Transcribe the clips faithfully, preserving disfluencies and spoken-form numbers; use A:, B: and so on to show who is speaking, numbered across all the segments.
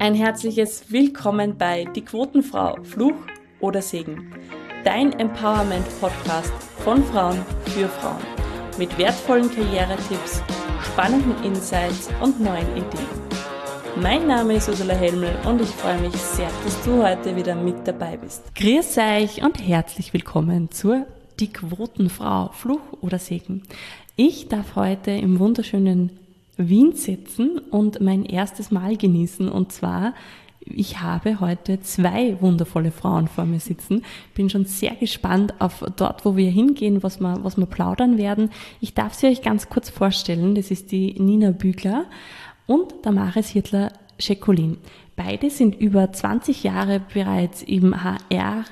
A: Ein herzliches Willkommen bei Die Quotenfrau, Fluch oder Segen. Dein Empowerment-Podcast von Frauen für Frauen. Mit wertvollen Karrieretipps, spannenden Insights und neuen Ideen. Mein Name ist Ursula Helmel und ich freue mich sehr, dass du heute wieder mit dabei bist. Grüß euch und herzlich willkommen zur Die Quotenfrau, Fluch oder Segen. Ich darf heute im wunderschönen Wien sitzen und mein erstes Mal genießen, und zwar, ich habe heute zwei wundervolle Frauen vor mir sitzen. Bin schon sehr gespannt auf dort, wo wir hingehen, was wir, was wir plaudern werden. Ich darf sie euch ganz kurz vorstellen. Das ist die Nina Bügler und Damaris Hirtler-Schäkolin. Beide sind über zwanzig Jahre bereits im H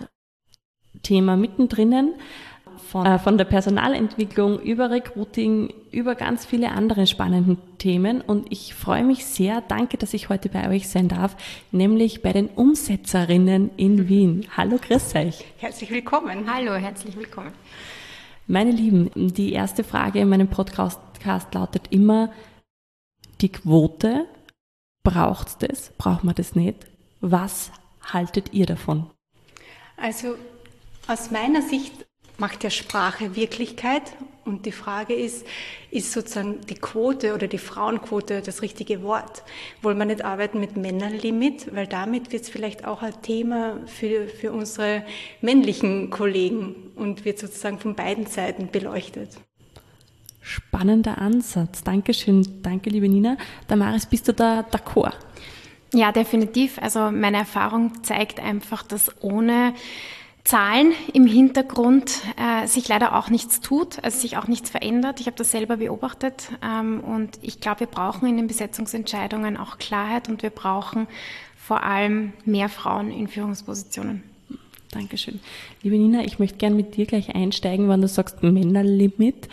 A: R-Thema mittendrin. Von, äh, von der Personalentwicklung über Recruiting, über ganz viele andere spannende Themen. Und ich freue mich sehr, danke, dass ich heute bei euch sein darf, nämlich bei den Umsetzerinnen in Wien. Hallo, grüß euch.
B: Herzlich willkommen.
C: Hallo, herzlich willkommen.
A: Meine Lieben, die erste Frage in meinem Podcast lautet immer, die Quote, braucht's das? Braucht man das nicht? Was haltet ihr davon?
B: Also aus meiner Sicht macht ja Sprache Wirklichkeit, und die Frage ist, ist sozusagen die Quote oder die Frauenquote das richtige Wort? Wollen wir nicht arbeiten mit Männerlimit, weil damit wird es vielleicht auch ein Thema für, für unsere männlichen Kollegen und wird sozusagen von beiden Seiten beleuchtet.
A: Spannender Ansatz. Dankeschön. Danke, liebe Nina. Damaris, bist du da d'accord?
C: Ja, definitiv. Also meine Erfahrung zeigt einfach, dass ohne Zahlen im Hintergrund äh, sich leider auch nichts tut, also sich auch nichts verändert. Ich habe das selber beobachtet ähm, und ich glaube, wir brauchen in den Besetzungsentscheidungen auch Klarheit und wir brauchen vor allem mehr Frauen in Führungspositionen.
A: Dankeschön. Liebe Nina, ich möchte gerne mit dir gleich einsteigen, wenn du sagst Männerlimit.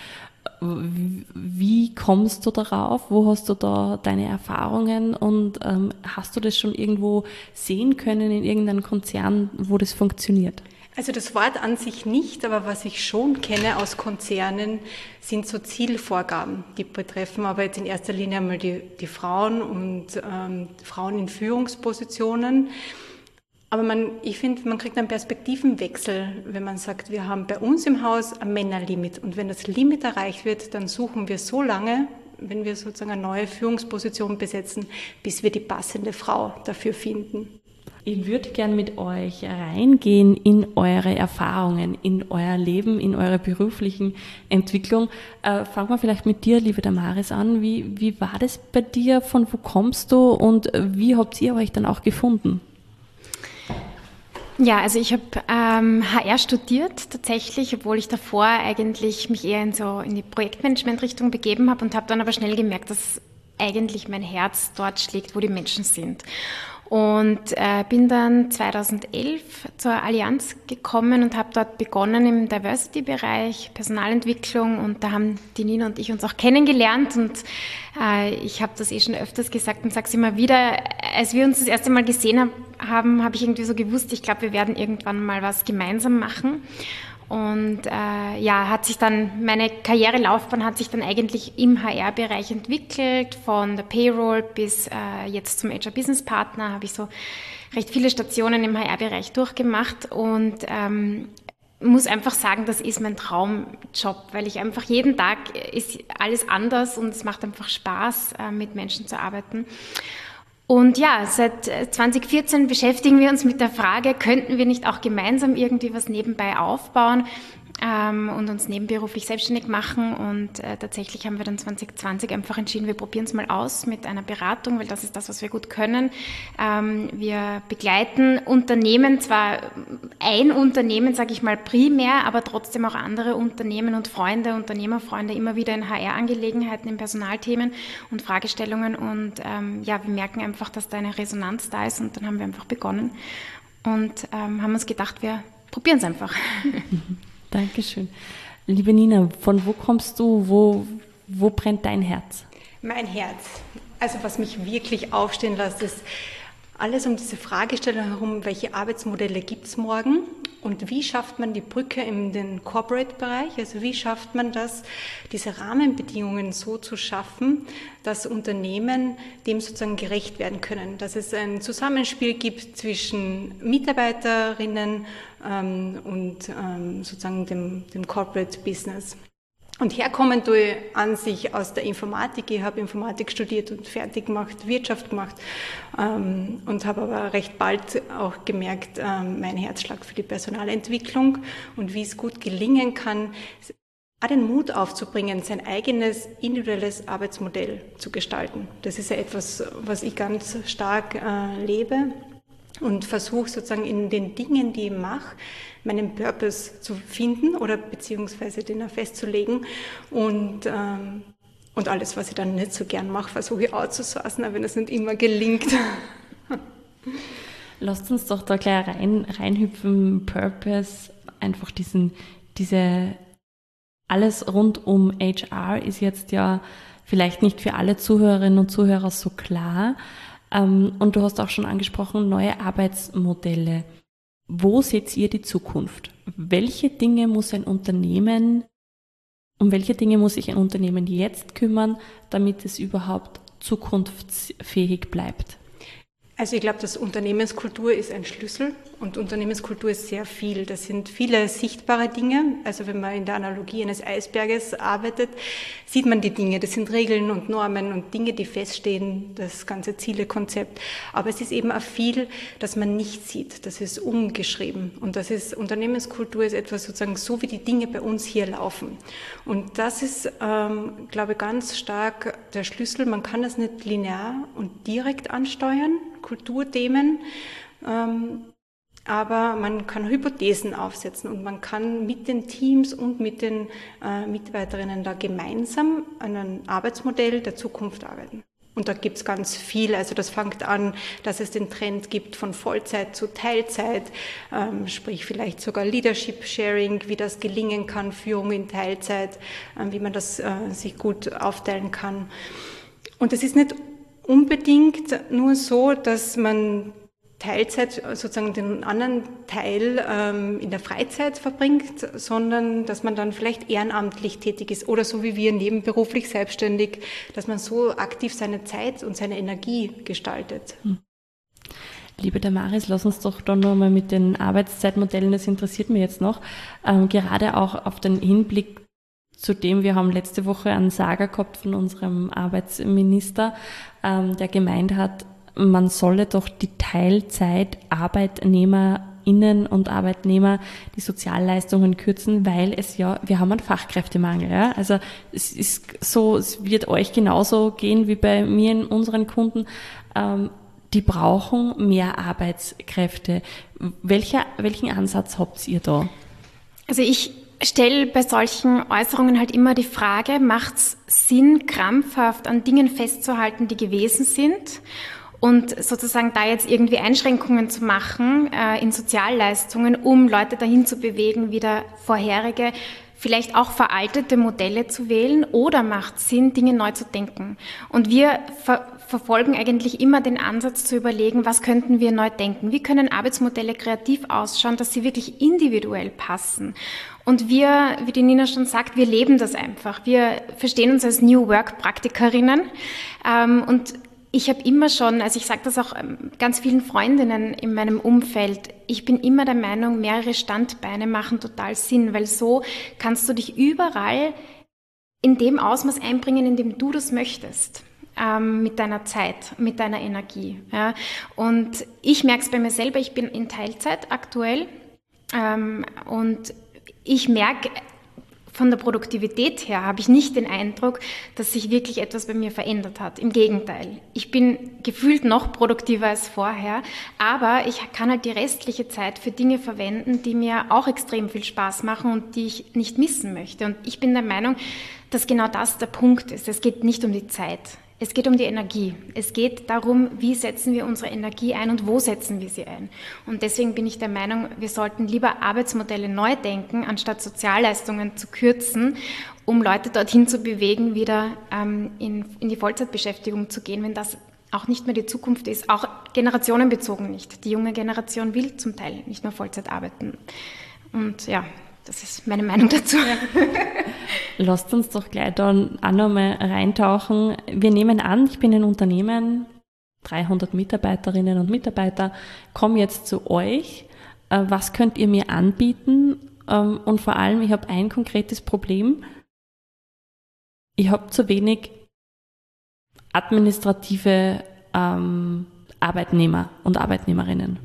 A: Wie kommst du darauf? Wo hast du da deine Erfahrungen und ähm, hast du das schon irgendwo sehen können in irgendeinem Konzern, wo das funktioniert?
B: Also das Wort an sich nicht, aber was ich schon kenne aus Konzernen, sind so Zielvorgaben. Die betreffen aber jetzt in erster Linie einmal die, die Frauen und ähm, Frauen in Führungspositionen. Aber man, ich finde, man kriegt einen Perspektivenwechsel, wenn man sagt, wir haben bei uns im Haus ein Männerlimit. Und wenn das Limit erreicht wird, dann suchen wir so lange, wenn wir sozusagen eine neue Führungsposition besetzen, bis wir die passende Frau dafür finden.
A: Ich würde gern mit euch reingehen in eure Erfahrungen, in euer Leben, in eure beruflichen Entwicklung. Äh, fangen wir vielleicht mit dir, liebe Damaris, an. Wie, wie war das bei dir? Von wo kommst du und wie habt ihr euch dann auch gefunden?
C: Ja, also ich habe ähm, H R studiert tatsächlich, obwohl ich davor eigentlich mich eher in so in die Projektmanagement-Richtung begeben habe und habe dann aber schnell gemerkt, dass eigentlich mein Herz dort schlägt, wo die Menschen sind. Und äh, bin dann zweitausendelf zur Allianz gekommen und habe dort begonnen im Diversity-Bereich, Personalentwicklung, und da haben die Nina und ich uns auch kennengelernt und äh, ich habe das eh schon öfters gesagt und sage es immer wieder, als wir uns das erste Mal gesehen hab, haben, habe ich irgendwie so gewusst, ich glaube, wir werden irgendwann mal was gemeinsam machen. Und äh, ja, hat sich dann, meine Karrierelaufbahn hat sich dann eigentlich im H R-Bereich entwickelt, von der Payroll bis äh, jetzt zum H R-Business-Partner, habe ich so recht viele Stationen im H R-Bereich durchgemacht und ähm, muss einfach sagen, das ist mein Traumjob, weil ich einfach jeden Tag ist alles anders und es macht einfach Spaß, äh, mit Menschen zu arbeiten. Und ja, seit zwanzig vierzehn beschäftigen wir uns mit der Frage, könnten wir nicht auch gemeinsam irgendwie was nebenbei aufbauen ähm, und uns nebenberuflich selbstständig machen. Und äh, tatsächlich haben wir dann zwanzig zwanzig einfach entschieden, wir probieren es mal aus mit einer Beratung, weil das ist das, was wir gut können. Ähm, wir begleiten Unternehmen, zwar ein Unternehmen, sage ich mal primär, aber trotzdem auch andere Unternehmen und Freunde, Unternehmerfreunde immer wieder in H R-Angelegenheiten, in Personalthemen und Fragestellungen. Und ähm, ja, wir merken einfach, dass da eine Resonanz da ist, und dann haben wir einfach begonnen und ähm, haben uns gedacht, wir probieren es einfach.
A: Dankeschön. Liebe Nina, von wo kommst du? Wo, wo brennt dein Herz?
B: Mein Herz. Also was mich wirklich aufstehen lässt, ist Alles um diese Fragestellung herum, welche Arbeitsmodelle gibt es morgen und wie schafft man die Brücke in den Corporate-Bereich, also wie schafft man das, diese Rahmenbedingungen so zu schaffen, dass Unternehmen dem sozusagen gerecht werden können, dass es ein Zusammenspiel gibt zwischen Mitarbeiterinnen ähm, und ähm, sozusagen dem, dem Corporate-Business. Und herkommen tue ich an sich aus der Informatik. Ich habe Informatik studiert und fertig gemacht, Wirtschaft gemacht ähm, und habe aber recht bald auch gemerkt, ähm, mein Herzschlag für die Personalentwicklung und wie es gut gelingen kann, auch den Mut aufzubringen, sein eigenes individuelles Arbeitsmodell zu gestalten. Das ist ja etwas, was ich ganz stark äh, lebe und versuche sozusagen in den Dingen, die ich mache, meinen Purpose zu finden oder beziehungsweise den auch festzulegen und, ähm, und alles, was ich dann nicht so gern mache, versuche ich outzusourcen, aber wenn das nicht immer gelingt.
A: Lasst uns doch da gleich rein, reinhüpfen, Purpose, einfach diesen, diese, alles rund um H R ist jetzt ja vielleicht nicht für alle Zuhörerinnen und Zuhörer so klar. Ähm, und du hast auch schon angesprochen, neue Arbeitsmodelle. Wo seht ihr die Zukunft? Welche Dinge muss ein Unternehmen, um welche Dinge muss sich ein Unternehmen jetzt kümmern, damit es überhaupt zukunftsfähig bleibt?
B: Also ich glaube, dass Unternehmenskultur ist ein Schlüssel und Unternehmenskultur ist sehr viel. Das sind viele sichtbare Dinge. Also wenn man in der Analogie eines Eisberges arbeitet, sieht man die Dinge. Das sind Regeln und Normen und Dinge, die feststehen, das ganze Zielekonzept. Aber es ist eben auch viel, das man nicht sieht. Das ist umgeschrieben. Und das ist, Unternehmenskultur ist etwas sozusagen so, wie die Dinge bei uns hier laufen. Und das ist, ähm, glaube ich, ganz stark der Schlüssel. Man kann das nicht linear und direkt ansteuern. Kulturthemen, ähm, aber man kann Hypothesen aufsetzen und man kann mit den Teams und mit den äh, Mitarbeiterinnen da gemeinsam an einem Arbeitsmodell der Zukunft arbeiten. Und da gibt's ganz viel, also das fängt an, dass es den Trend gibt von Vollzeit zu Teilzeit, ähm, sprich vielleicht sogar Leadership Sharing, wie das gelingen kann, Führung in Teilzeit, äh, wie man das äh, sich gut aufteilen kann. Und es ist nicht unbedingt nur so, dass man Teilzeit sozusagen den anderen Teil ähm, in der Freizeit verbringt, sondern dass man dann vielleicht ehrenamtlich tätig ist oder so wie wir nebenberuflich selbstständig, dass man so aktiv seine Zeit und seine Energie gestaltet.
A: Hm. Liebe Damaris, lass uns doch dann nochmal mit den Arbeitszeitmodellen, das interessiert mich jetzt noch, ähm, gerade auch auf den Hinblick Zudem, wir haben letzte Woche einen Sager gehabt von unserem Arbeitsminister, ähm, der gemeint hat, man solle doch die Teilzeit ArbeitnehmerInnen und Arbeitnehmer die Sozialleistungen kürzen, weil es ja, wir haben einen Fachkräftemangel. Ja? Also es ist so, es wird euch genauso gehen wie bei mir und unseren Kunden. Ähm, die brauchen mehr Arbeitskräfte. Welcher, welchen Ansatz habt ihr da?
C: Also ich stelle bei solchen Äußerungen halt immer die Frage, macht es Sinn, krampfhaft an Dingen festzuhalten, die gewesen sind und sozusagen da jetzt irgendwie Einschränkungen zu machen äh, in Sozialleistungen, um Leute dahin zu bewegen, wieder vorherige, vielleicht auch veraltete Modelle zu wählen, oder macht es Sinn, Dinge neu zu denken? Und wir ver- verfolgen eigentlich immer den Ansatz zu überlegen, was könnten wir neu denken? Wie können Arbeitsmodelle kreativ ausschauen, dass sie wirklich individuell passen? Und wir, wie die Nina schon sagt, wir leben das einfach. Wir verstehen uns als New Work-Praktikerinnen. Und ich habe immer schon, also ich sage das auch ganz vielen Freundinnen in meinem Umfeld, ich bin immer der Meinung, mehrere Standbeine machen total Sinn, weil so kannst du dich überall in dem Ausmaß einbringen, in dem du das möchtest. Ähm, mit deiner Zeit, mit deiner Energie. Ja. Und ich merke es bei mir selber, ich bin in Teilzeit aktuell ähm, und ich merke, von der Produktivität her habe ich nicht den Eindruck, dass sich wirklich etwas bei mir verändert hat. Im Gegenteil. Ich bin gefühlt noch produktiver als vorher, aber ich kann halt die restliche Zeit für Dinge verwenden, die mir auch extrem viel Spaß machen und die ich nicht missen möchte. Und ich bin der Meinung, dass genau das der Punkt ist. Es geht nicht um die Zeit. Es geht um die Energie. Es geht darum, wie setzen wir unsere Energie ein und wo setzen wir sie ein. Und deswegen bin ich der Meinung, wir sollten lieber Arbeitsmodelle neu denken, anstatt Sozialleistungen zu kürzen, um Leute dorthin zu bewegen, wieder ähm, in, in die Vollzeitbeschäftigung zu gehen, wenn das auch nicht mehr die Zukunft ist, auch generationenbezogen nicht. Die junge Generation will zum Teil nicht mehr Vollzeit arbeiten. Und ja, das ist meine Meinung dazu.
A: Lasst uns doch gleich da auch noch mal reintauchen. Wir nehmen an, ich bin ein Unternehmen, dreihundert Mitarbeiterinnen und Mitarbeiter, komme jetzt zu euch. Was könnt ihr mir anbieten? Und vor allem, ich habe ein konkretes Problem. Ich habe zu wenig administrative ähm, Arbeitnehmer und Arbeitnehmerinnen.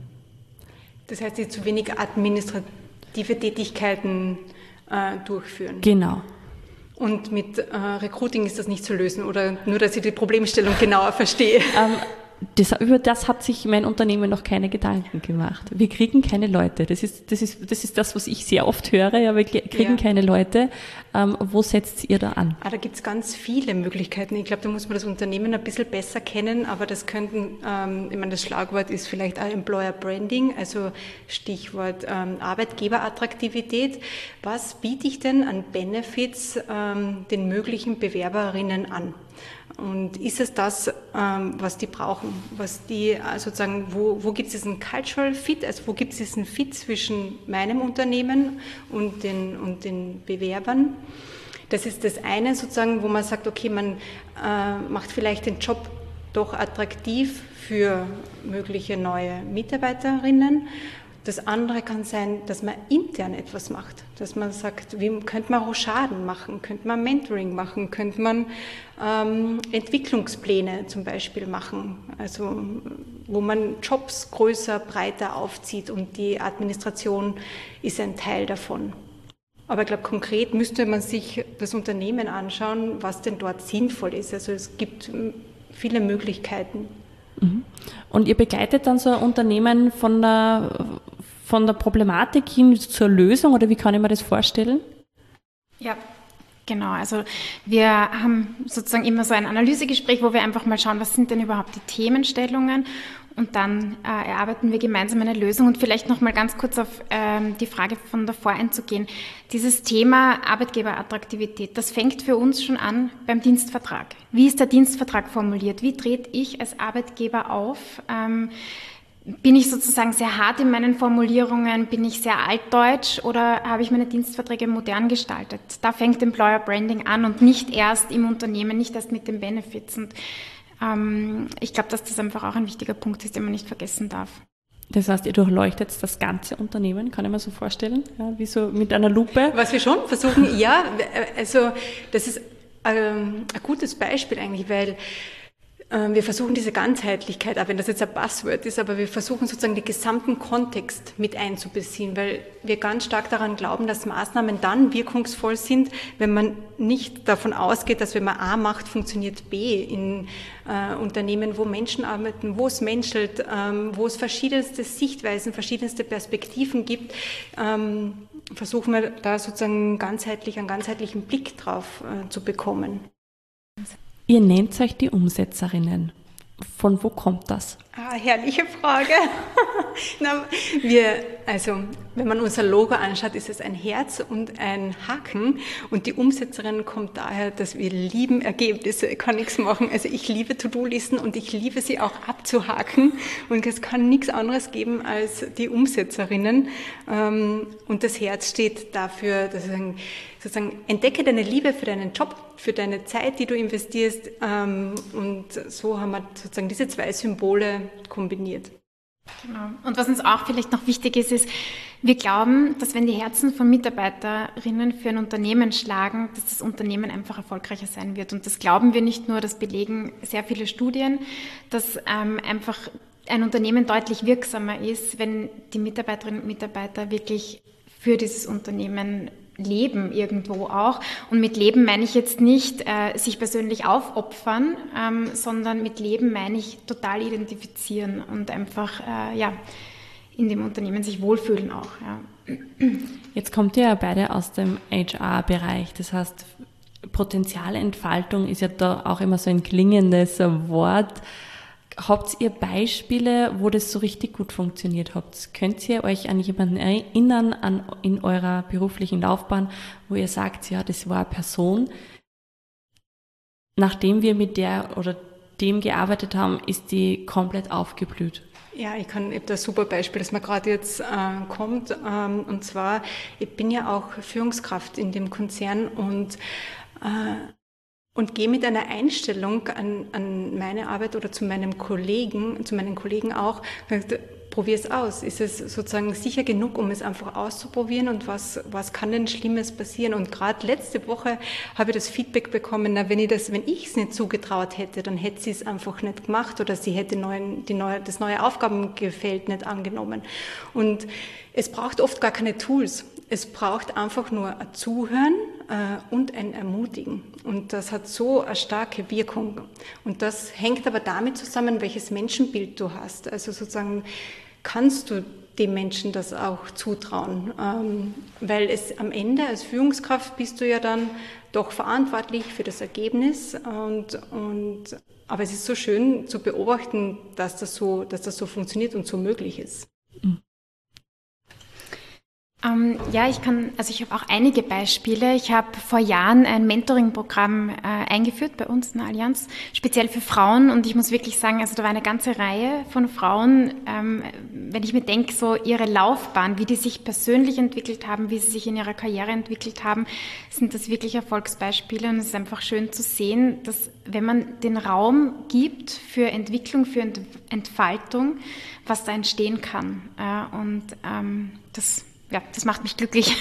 B: Das heißt, Sie zu wenig administrative Tätigkeiten äh, durchführen.
A: Genau.
B: Und mit äh, Recruiting ist das nicht zu lösen, oder nur, dass ich die Problemstellung genauer verstehe?
A: Ähm, das, über das hat sich mein Unternehmen noch keine Gedanken gemacht. Wir kriegen keine Leute. Das ist das, ist, das, ist das was ich sehr oft höre. Ja, wir kriegen ja. keine Leute. Ähm, wo setzt ihr da an?
B: Ah, da gibt es ganz viele Möglichkeiten. Ich glaube, da muss man das Unternehmen ein bisschen besser kennen, aber das könnten, ähm, ich meine, das Schlagwort ist vielleicht auch Employer Branding, also Stichwort ähm, Arbeitgeberattraktivität. Was biete ich denn an Benefits ähm, den möglichen Bewerberinnen an? Und ist es das, ähm, was die brauchen, was die äh, sozusagen, wo, wo gibt es diesen Cultural Fit, also wo gibt es diesen Fit zwischen meinem Unternehmen und den, und den Bewerbern? Das ist das eine sozusagen, wo man sagt, okay, man äh, macht vielleicht den Job doch attraktiv für mögliche neue Mitarbeiterinnen. Das andere kann sein, dass man intern etwas macht, dass man sagt, wie könnte man Rochaden machen, könnte man Mentoring machen, könnte man ähm, Entwicklungspläne zum Beispiel machen, also wo man Jobs größer, breiter aufzieht und die Administration ist ein Teil davon. Aber ich glaube, konkret müsste man sich das Unternehmen anschauen, was denn dort sinnvoll ist. Also es gibt viele Möglichkeiten.
A: Und ihr begleitet dann so ein Unternehmen von der, von der Problematik hin zur Lösung, oder wie kann ich mir das vorstellen?
C: Ja, genau. Also wir haben sozusagen immer so ein Analysegespräch, wo wir einfach mal schauen, was sind denn überhaupt die Themenstellungen, und dann äh, erarbeiten wir gemeinsam eine Lösung. Und vielleicht noch mal ganz kurz auf ähm, die Frage von davor einzugehen. Dieses Thema Arbeitgeberattraktivität, das fängt für uns schon an beim Dienstvertrag. Wie ist der Dienstvertrag formuliert? Wie trete ich als Arbeitgeber auf? Ähm, bin ich sozusagen sehr hart in meinen Formulierungen? Bin ich sehr altdeutsch, oder habe ich meine Dienstverträge modern gestaltet? Da fängt Employer Branding an und nicht erst im Unternehmen, nicht erst mit den Benefits. Und ich glaube, dass das einfach auch ein wichtiger Punkt ist, den man nicht vergessen darf.
A: Das heißt, ihr durchleuchtet das ganze Unternehmen, kann ich mir so vorstellen, ja, wie so mit einer Lupe?
B: Was wir schon versuchen, ja, also das ist ähm, ein gutes Beispiel eigentlich, weil ähm, wir versuchen diese Ganzheitlichkeit, auch wenn das jetzt ein Buzzword ist, aber wir versuchen sozusagen den gesamten Kontext mit einzubeziehen, weil wir ganz stark daran glauben, dass Maßnahmen dann wirkungsvoll sind, wenn man nicht davon ausgeht, dass wenn man A macht, funktioniert B in äh, Unternehmen, wo Menschen arbeiten, wo es menschelt, ähm, wo es verschiedenste Sichtweisen, verschiedenste Perspektiven gibt, ähm, versuchen wir da sozusagen ganzheitlich, einen ganzheitlichen Blick drauf äh, zu bekommen.
A: Ihr nennt euch die Umsetzerinnen. Von wo kommt das?
B: Ah, herrliche Frage. Na, wir, also, wenn man unser Logo anschaut, ist es ein Herz und ein Haken. Und die Umsetzerin kommt daher, dass wir lieben Ergebnisse. Ich kann nichts machen. Also ich liebe To-Do-Listen und ich liebe sie auch abzuhaken. Und es kann nichts anderes geben als die Umsetzerinnen. Und das Herz steht dafür, dass ich sozusagen entdecke deine Liebe für deinen Job, für deine Zeit, die du investierst. Und so haben wir sozusagen diese zwei Symbole kombiniert.
C: Genau. Und was uns auch vielleicht noch wichtig ist, ist, wir glauben, dass wenn die Herzen von Mitarbeiterinnen für ein Unternehmen schlagen, dass das Unternehmen einfach erfolgreicher sein wird. Und das glauben wir nicht nur, das belegen sehr viele Studien, dass ähm, einfach ein Unternehmen deutlich wirksamer ist, wenn die Mitarbeiterinnen und Mitarbeiter wirklich für dieses Unternehmen leben irgendwo auch. Und mit Leben meine ich jetzt nicht äh, sich persönlich aufopfern, ähm, sondern mit Leben meine ich total identifizieren und einfach äh, ja, in dem Unternehmen sich wohlfühlen auch. Ja.
A: Jetzt kommt ihr ja beide aus dem H R-Bereich, das heißt, Potenzialentfaltung ist ja da auch immer so ein klingendes Wort. Habt ihr Beispiele, wo das so richtig gut funktioniert habt? Könnt ihr euch an jemanden erinnern an, in eurer beruflichen Laufbahn, wo ihr sagt, ja, das war eine Person, nachdem wir mit der oder dem gearbeitet haben, ist die komplett aufgeblüht.
B: Ja, ich kann, ich habe da ein super Beispiel, das mir gerade jetzt äh, kommt. Ähm, und zwar, ich bin ja auch Führungskraft in dem Konzern und, äh, und gehe mit einer Einstellung an, an meine Arbeit oder zu meinem Kollegen, zu meinen Kollegen auch, probier es aus. Ist es sozusagen sicher genug, um es einfach auszuprobieren und was, was kann denn Schlimmes passieren? Und gerade letzte Woche habe ich das Feedback bekommen, na, wenn ich das, wenn ich es nicht zugetraut hätte, dann hätte sie es einfach nicht gemacht oder sie hätte neuen, die neue, das neue Aufgabengefeld nicht angenommen. Und es braucht oft gar keine Tools. Es braucht einfach nur ein Zuhören äh, und ein Ermutigen. Und das hat so eine starke Wirkung. Und das hängt aber damit zusammen, welches Menschenbild du hast. Also sozusagen kannst du dem Menschen das auch zutrauen. Ähm, weil es am Ende als Führungskraft bist du ja dann doch verantwortlich für das Ergebnis. Und, und, aber es ist so schön zu beobachten, dass das so, dass das so funktioniert und so möglich ist. Mhm.
C: Ähm, ja, ich kann, also ich habe auch einige Beispiele. Ich habe vor Jahren ein Mentoring-Programm äh, eingeführt bei uns in der Allianz, speziell für Frauen. Und ich muss wirklich sagen, also da war eine ganze Reihe von Frauen, ähm, wenn ich mir denke, so ihre Laufbahn, wie die sich persönlich entwickelt haben, wie sie sich in ihrer Karriere entwickelt haben, sind das wirklich Erfolgsbeispiele. Und es ist einfach schön zu sehen, dass wenn man den Raum gibt für Entwicklung, für Ent- Entfaltung, was da entstehen kann. Äh, und ähm, das Ja, das macht mich glücklich.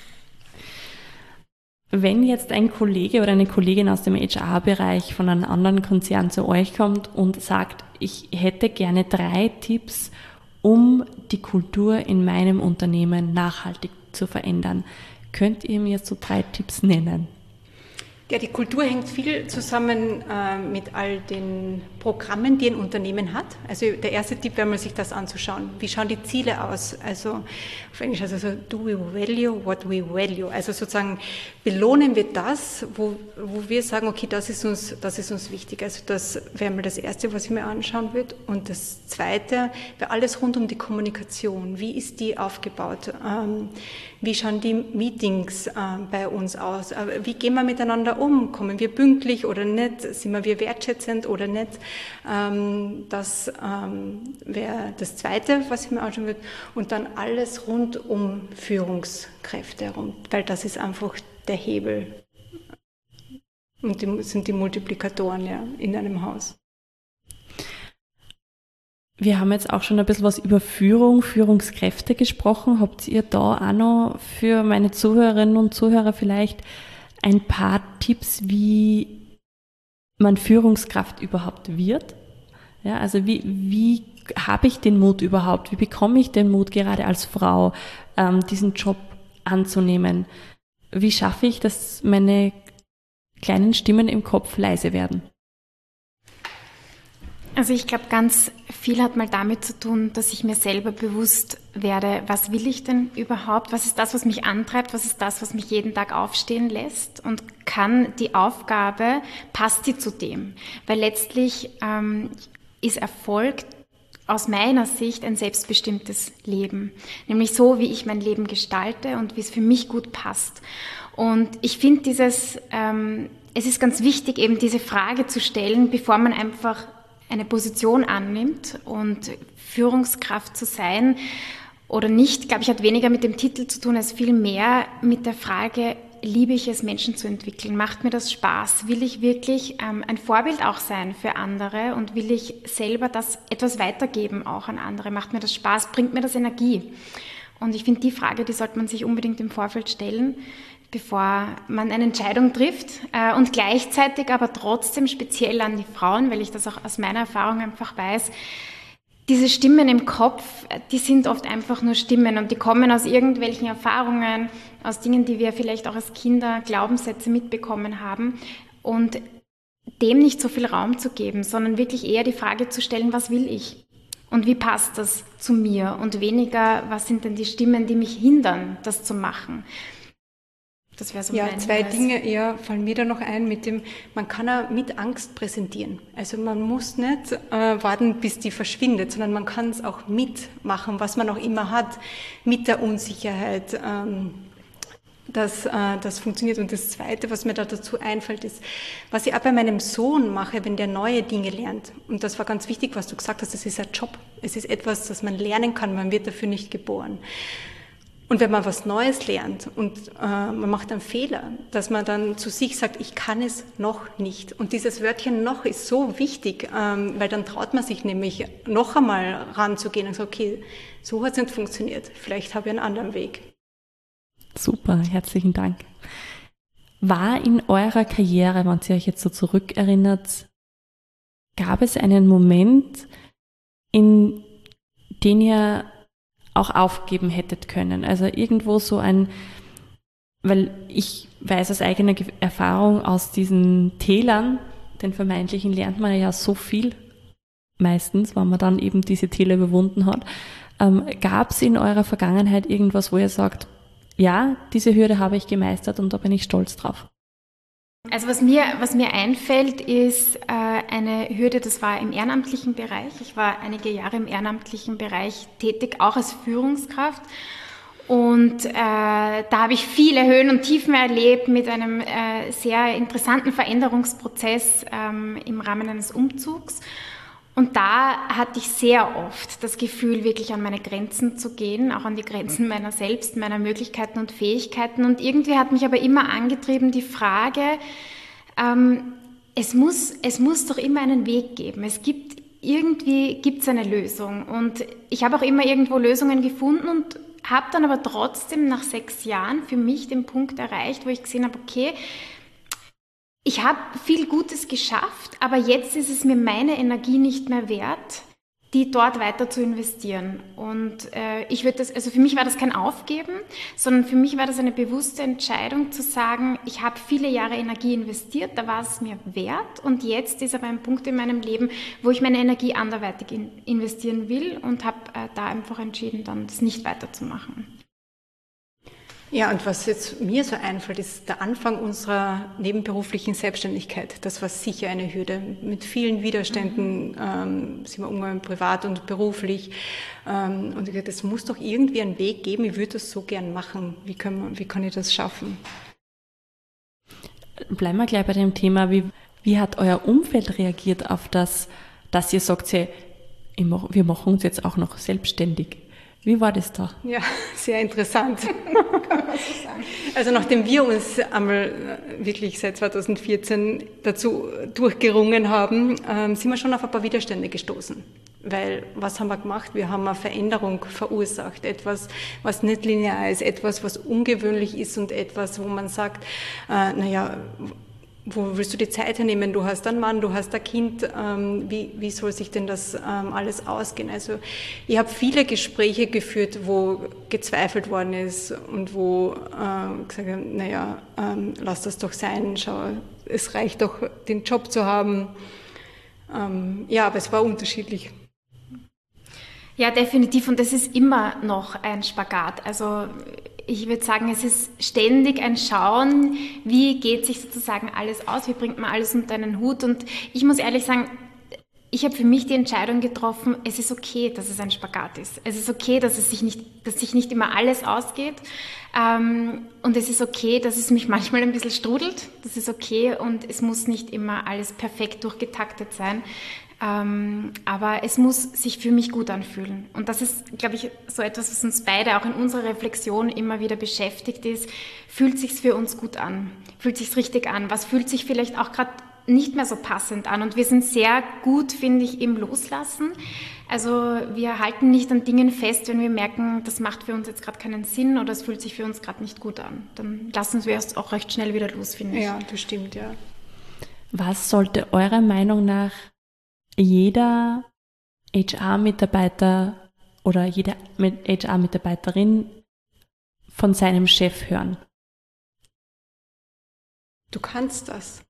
A: Wenn jetzt ein Kollege oder eine Kollegin aus dem H R-Bereich von einem anderen Konzern zu euch kommt und sagt, ich hätte gerne drei Tipps, um die Kultur in meinem Unternehmen nachhaltig zu verändern, könnt ihr mir so drei Tipps nennen?
B: Ja, die Kultur hängt viel zusammen äh, mit all den Programmen, die ein Unternehmen hat. Also der erste Tipp wäre mal, sich das anzuschauen. Wie schauen die Ziele aus? Also auf Englisch also so, do we value what we value? Also sozusagen belohnen wir das, wo, wo wir sagen, okay, das ist uns, das ist uns wichtig. Also das wäre mal das Erste, was ich mir anschauen würde. Und das Zweite wäre alles rund um die Kommunikation. Wie ist die aufgebaut? Ähm, wie schauen die Meetings äh, bei uns aus? Äh, wie gehen wir miteinander um? Kommen wir pünktlich oder nicht? Sind wir wertschätzend oder nicht? Ähm, das ähm, wäre das Zweite, was ich mir anschauen würde. Und dann alles rund um Führungskräfte herum, weil das ist einfach der Hebel. Und die sind die Multiplikatoren ja, in einem Haus.
A: Wir haben jetzt auch schon ein bisschen was über Führung, Führungskräfte gesprochen. Habt ihr da auch noch für meine Zuhörerinnen und Zuhörer vielleicht ein paar Tipps, wie man Führungskraft überhaupt wird? Ja, also wie, wie habe ich den Mut überhaupt? Wie bekomme ich den Mut, gerade als Frau, ähm, diesen Job anzunehmen? Wie schaffe ich, dass meine kleinen Stimmen im Kopf leise werden?
C: Also ich glaube, ganz viel hat mal damit zu tun, dass ich mir selber bewusst werde, was will ich denn überhaupt? Was ist das, was mich antreibt? Was ist das, was mich jeden Tag aufstehen lässt? Und kann die Aufgabe, passt die zu dem? Weil letztlich ähm, ist Erfolg aus meiner Sicht ein selbstbestimmtes Leben. Nämlich so, wie ich mein Leben gestalte und wie es für mich gut passt. Und ich finde dieses, ähm, es ist ganz wichtig, eben diese Frage zu stellen, bevor man einfach eine Position annimmt, und Führungskraft zu sein oder nicht, glaube ich, hat weniger mit dem Titel zu tun, als viel mehr mit der Frage, liebe ich es, Menschen zu entwickeln? Macht mir das Spaß? Will ich wirklich ähm, ein Vorbild auch sein für andere und will ich selber das etwas weitergeben auch an andere? Macht mir das Spaß? Bringt mir das Energie? Und ich finde, die Frage, die sollte man sich unbedingt im Vorfeld stellen, bevor man eine Entscheidung trifft, äh, und gleichzeitig aber trotzdem speziell an die Frauen, weil ich das auch aus meiner Erfahrung einfach weiß, diese Stimmen im Kopf, die sind oft einfach nur Stimmen und die kommen aus irgendwelchen Erfahrungen, aus Dingen, die wir vielleicht auch als Kinder, Glaubenssätze mitbekommen haben, und dem nicht so viel Raum zu geben, sondern wirklich eher die Frage zu stellen, was will ich? Und wie passt das zu mir? Und weniger, was sind denn die Stimmen, die mich hindern, das zu machen? Das wäre so
B: ja,
C: mein
B: zwei
C: Hinweis.
B: Dinge eher fallen mir da noch ein mit dem, man kann auch mit Angst präsentieren. Also man muss nicht äh, warten, bis die verschwindet, sondern man kann es auch mitmachen, was man auch immer hat, mit der Unsicherheit. Ähm, dass äh, das funktioniert. Und das Zweite, was mir da dazu einfällt, ist, was ich auch bei meinem Sohn mache, wenn der neue Dinge lernt. Und das war ganz wichtig, was du gesagt hast, es ist ein Job. Es ist etwas, das man lernen kann, man wird dafür nicht geboren. Und wenn man was Neues lernt und äh, man macht einen Fehler, dass man dann zu sich sagt, ich kann es noch nicht. Und dieses Wörtchen noch ist so wichtig, ähm, weil dann traut man sich nämlich noch einmal ranzugehen und sagt, okay, so hat es nicht funktioniert, vielleicht habe ich einen anderen Weg.
A: Super, herzlichen Dank. War in eurer Karriere, wenn ihr euch jetzt so zurückerinnert, gab es einen Moment, in den ihr auch aufgeben hättet können? Also irgendwo so ein, weil ich weiß aus eigener Erfahrung aus diesen Tälern, den vermeintlichen, lernt man ja so viel meistens, wenn man dann eben diese Täler überwunden hat. Ähm, gab es in eurer Vergangenheit irgendwas, wo ihr sagt, ja, diese Hürde habe ich gemeistert und da bin ich stolz drauf?
C: Also was mir, was mir einfällt, ist äh, eine Hürde, das war im ehrenamtlichen Bereich. Ich war einige Jahre im ehrenamtlichen Bereich tätig, auch als Führungskraft. Und äh, da habe ich viele Höhen und Tiefen erlebt mit einem äh, sehr interessanten Veränderungsprozess ähm, im Rahmen eines Umzugs. Und da hatte ich sehr oft das Gefühl, wirklich an meine Grenzen zu gehen, auch an die Grenzen meiner selbst, meiner Möglichkeiten und Fähigkeiten. Und irgendwie hat mich aber immer angetrieben die Frage, ähm, es muss, es muss doch immer einen Weg geben. Es gibt, irgendwie gibt es eine Lösung. Und ich habe auch immer irgendwo Lösungen gefunden und habe dann aber trotzdem nach sechs Jahren für mich den Punkt erreicht, wo ich gesehen habe, okay, ich habe viel Gutes geschafft, aber jetzt ist es mir meine Energie nicht mehr wert, die dort weiter zu investieren. Und äh, ich würde das, also für mich war das kein Aufgeben, sondern für mich war das eine bewusste Entscheidung zu sagen, ich habe viele Jahre Energie investiert, da war es mir wert und jetzt ist aber ein Punkt in meinem Leben, wo ich meine Energie anderweitig in, investieren will und habe äh, da einfach entschieden, dann das nicht weiterzumachen.
B: Ja, und was jetzt mir so einfällt, ist der Anfang unserer nebenberuflichen Selbstständigkeit. Das war sicher eine Hürde. Mit vielen Widerständen ähm, sind wir umgegangen, privat und beruflich. Ähm, und ich dachte, es muss doch irgendwie einen Weg geben, ich würde das so gern machen. Wie kann, wie kann ich das schaffen?
A: Bleiben wir gleich bei dem Thema. Wie, wie hat euer Umfeld reagiert auf das, dass ihr sagt, wir machen uns jetzt auch noch selbstständig? Wie war das da?
B: Ja, sehr interessant. Kann man so sagen. Also nachdem wir uns einmal wirklich seit zweitausendvierzehn dazu durchgerungen haben, ähm, sind wir schon auf ein paar Widerstände gestoßen. Weil, was haben wir gemacht? Wir haben eine Veränderung verursacht. Etwas, was nicht linear ist, etwas, was ungewöhnlich ist und etwas, wo man sagt, äh, naja, wo willst du die Zeit hernehmen? Du hast einen Mann, du hast ein Kind. Ähm, wie, wie soll sich denn das ähm, alles ausgehen? Also ich habe viele Gespräche geführt, wo gezweifelt worden ist und wo äh, gesagt haben, naja, ähm, lass das doch sein, schau, es reicht doch, den Job zu haben. Ähm, ja, aber es war unterschiedlich.
C: Ja, definitiv. Und das ist immer noch ein Spagat. Also ich würde sagen, es ist ständig ein Schauen, wie geht sich sozusagen alles aus, wie bringt man alles unter einen Hut. Und ich muss ehrlich sagen, ich habe für mich die Entscheidung getroffen, es ist okay, dass es ein Spagat ist. Es ist okay, dass es sich nicht, dass sich nicht immer alles ausgeht. Ähm, und es ist okay, dass es mich manchmal ein bisschen strudelt. Das ist okay und es muss nicht immer alles perfekt durchgetaktet sein. Ähm, aber es muss sich für mich gut anfühlen. Und das ist, glaube ich, so etwas, was uns beide auch in unserer Reflexion immer wieder beschäftigt ist. Fühlt sich's für uns gut an? Fühlt sich's richtig an? Was fühlt sich vielleicht auch gerade nicht mehr so passend an? Und wir sind sehr gut, finde ich, im Loslassen. Also wir halten nicht an Dingen fest, wenn wir merken, das macht für uns jetzt gerade keinen Sinn oder es fühlt sich für uns gerade nicht gut an. Dann lassen wir es auch recht schnell wieder los, finde ich.
B: Ja, das stimmt, ja.
A: Was sollte eurer Meinung nach jeder H R-Mitarbeiter oder jede H R-Mitarbeiterin von seinem Chef hören?
B: Du kannst das.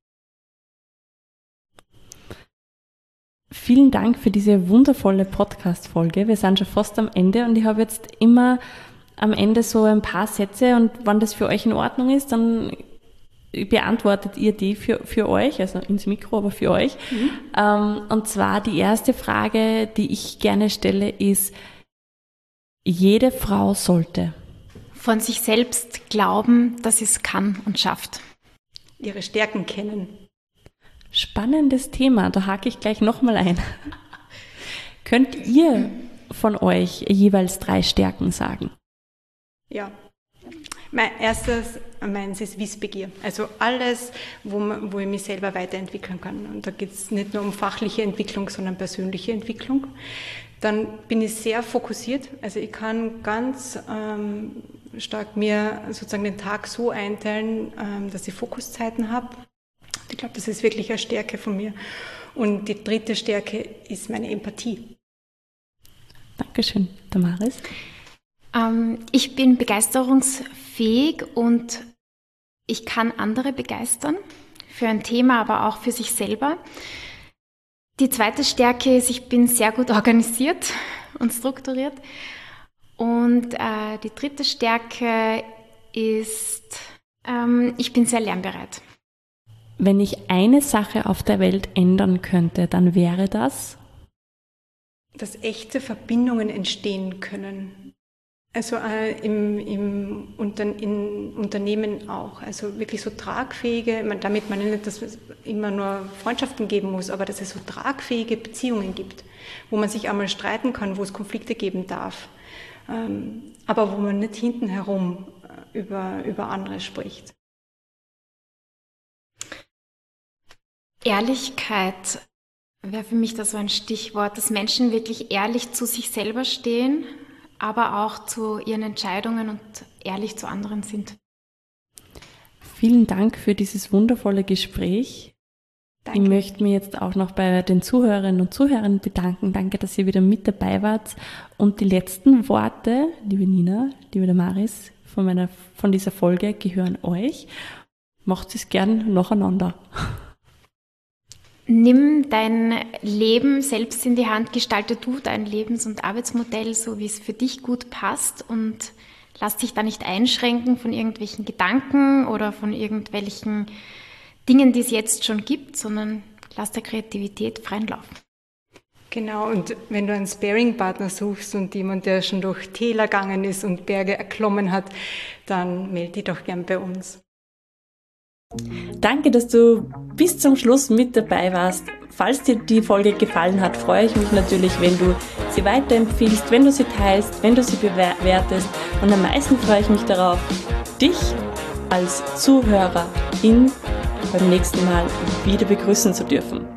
A: Vielen Dank für diese wundervolle Podcast-Folge. Wir sind schon fast am Ende und ich habe jetzt immer am Ende so ein paar Sätze und wenn das für euch in Ordnung ist, dann beantwortet ihr die für, für euch, also ins Mikro, aber für euch. Mhm. Ähm, und zwar die erste Frage, die ich gerne stelle, ist, jede Frau sollte
C: von sich selbst glauben, dass sie es kann und schafft.
B: Ihre Stärken kennen.
A: Spannendes Thema, da hake ich gleich nochmal ein. Könnt ihr von euch jeweils drei Stärken sagen?
B: Ja. Mein erstes, meins ist Wissbegier. Also alles, wo, man, wo ich mich selber weiterentwickeln kann. Und da geht es nicht nur um fachliche Entwicklung, sondern persönliche Entwicklung. Dann bin ich sehr fokussiert. Also ich kann ganz ähm, stark mir sozusagen den Tag so einteilen, ähm, dass ich Fokuszeiten habe. Ich glaube, das ist wirklich eine Stärke von mir. Und die dritte Stärke ist meine Empathie.
A: Dankeschön, Damaris.
C: Ähm, ich bin begeisterungsfähig und ich kann andere begeistern, für ein Thema, aber auch für sich selber. Die zweite Stärke ist, ich bin sehr gut organisiert und strukturiert. Und äh, die dritte Stärke ist, ähm, ich bin sehr lernbereit.
A: Wenn ich eine Sache auf der Welt ändern könnte, dann wäre das?
B: Dass echte Verbindungen entstehen können. Also äh, im, im Unter, in Unternehmen auch. Also wirklich so tragfähige, man, damit meine ich nicht, dass es immer nur Freundschaften geben muss, aber dass es so tragfähige Beziehungen gibt, wo man sich einmal streiten kann, wo es Konflikte geben darf, ähm, aber wo man nicht hinten herum über, über andere spricht.
C: Ehrlichkeit wäre für mich da so ein Stichwort, dass Menschen wirklich ehrlich zu sich selber stehen, aber auch zu ihren Entscheidungen und ehrlich zu anderen sind.
A: Vielen Dank für dieses wundervolle Gespräch. Danke. Ich möchte mich jetzt auch noch bei den Zuhörerinnen und Zuhörern bedanken. Danke, dass ihr wieder mit dabei wart. Und die letzten Worte, liebe Nina, liebe Damaris, von, meiner, von dieser Folge gehören euch. Macht es gern nacheinander.
C: Nimm dein Leben selbst in die Hand, gestalte du dein Lebens- und Arbeitsmodell, so wie es für dich gut passt und lass dich da nicht einschränken von irgendwelchen Gedanken oder von irgendwelchen Dingen, die es jetzt schon gibt, sondern lass der Kreativität freien Lauf.
B: Genau, und wenn du einen Sparring-Partner suchst und jemand, der schon durch Täler gegangen ist und Berge erklommen hat, dann melde dich doch gern bei uns.
A: Danke, dass du bis zum Schluss mit dabei warst. Falls dir die Folge gefallen hat, freue ich mich natürlich, wenn du sie weiterempfiehlst, wenn du sie teilst, wenn du sie bewertest. Und am meisten freue ich mich darauf, dich als Zuhörerin beim nächsten Mal wieder begrüßen zu dürfen.